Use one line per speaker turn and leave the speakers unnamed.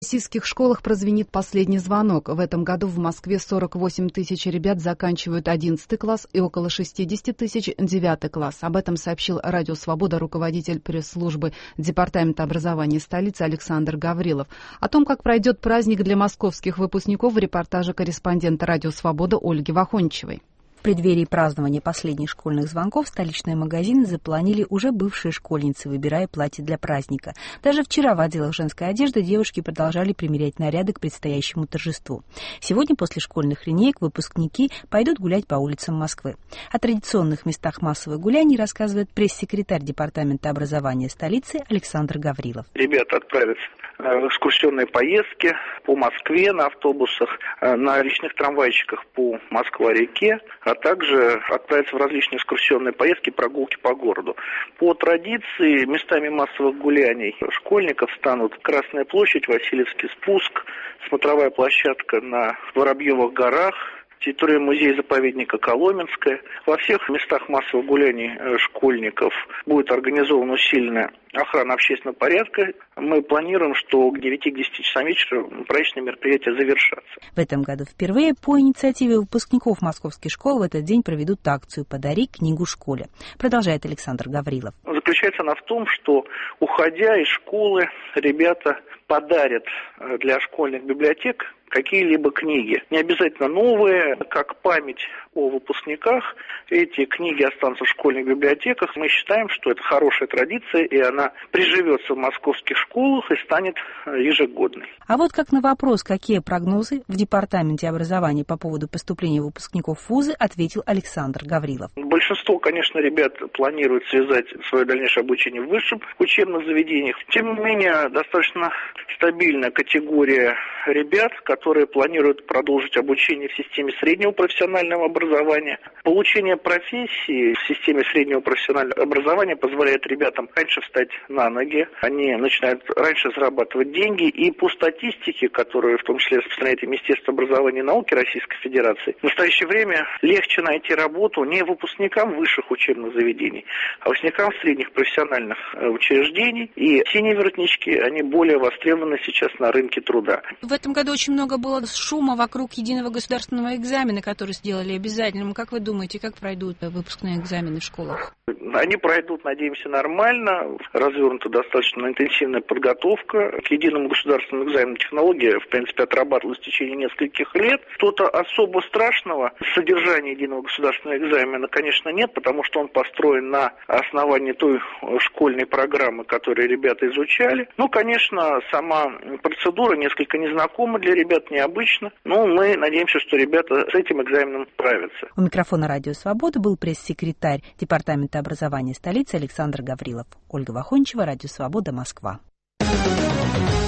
В российских школах прозвенит последний звонок. В этом году в Москве 48 тысяч ребят заканчивают 11 класс и около 60 тысяч 9 класс. Об этом сообщил Радио Свобода руководитель пресс-службы Департамента образования столицы Александр Гаврилов. О том, как пройдет праздник для московских выпускников, в репортаже корреспондента Радио Свобода Ольги Вахончевой.
В преддверии празднования последних школьных звонков столичные магазины заполонили уже бывшие школьницы, выбирая платье для праздника. Даже вчера в отделах женской одежды девушки продолжали примерять наряды к предстоящему торжеству. Сегодня после школьных линеек выпускники пойдут гулять по улицам Москвы. О традиционных местах массовых гуляний рассказывает пресс-секретарь Департамента образования столицы Александр Гаврилов.
Ребята отправятся в экскурсионные поездки по Москве на автобусах, на личных трамвайчиках по Москва-реке, а также отправятся в различные экскурсионные поездки, прогулки по городу. По традиции местами массовых гуляний школьников станут Красная площадь, Васильевский спуск, смотровая площадка на Воробьевых горах, территория музея-заповедника Коломенская. Во всех местах массовых гуляний школьников будет организована усиленная охрана общественного порядка. Мы планируем, что к 9-10 часам вечера праздничные мероприятия завершатся.
В этом году впервые по инициативе выпускников московских школ в этот день проведут акцию «Подари книгу школе», продолжает Александр Гаврилов.
Заключается она в том, что, уходя из школы, ребята подарят для школьных библиотек какие-либо книги. Не обязательно новые, как память о выпускниках. Эти книги останутся в школьных библиотеках. Мы считаем, что это хорошая традиция, и она приживется в московских школах и станет ежегодной.
А вот как на вопрос, какие прогнозы в Департаменте образования по поводу поступления выпускников в вузы, ответил Александр Гаврилов.
Большинство, конечно, ребят планирует связать свое дальнейшее обучение в высших учебных заведениях. Тем не менее, достаточно стабильная категория ребят, которые планируют продолжить обучение в системе среднего профессионального образования. Получение профессии в системе среднего профессионального образования позволяет ребятам раньше встать на ноги, они начинают раньше зарабатывать деньги, и по статистике, которую в том числе распространяет Министерство образования и науки Российской Федерации, в настоящее время легче найти работу не выпускникам высших учебных заведений, а выпускникам средних профессиональных учреждений, и синие воротнички, они более востребованы сейчас на рынке труда.
В этом году очень много было шума вокруг единого государственного экзамена, который сделали обязательным. Как вы думаете, как пройдут выпускные экзамены в школах?
Они пройдут, надеемся, нормально. Развернута достаточно интенсивная подготовка к единому государственному экзамену. Технология, в принципе, отрабатывалась в течение нескольких лет. Что-то особо страшного в содержании единого государственного экзамена, конечно, нет, потому что он построен на основании той школьной программы, которую ребята изучали. Ну, конечно, сама процедура несколько незнакома для ребят, необычна. Но мы надеемся, что ребята с этим экзаменом справятся.
У микрофона Радио Свобода был пресс-секретарь Департамента образования столицы Александр Гаврилов. Ольга Вахончева, Радио Свобода, Москва.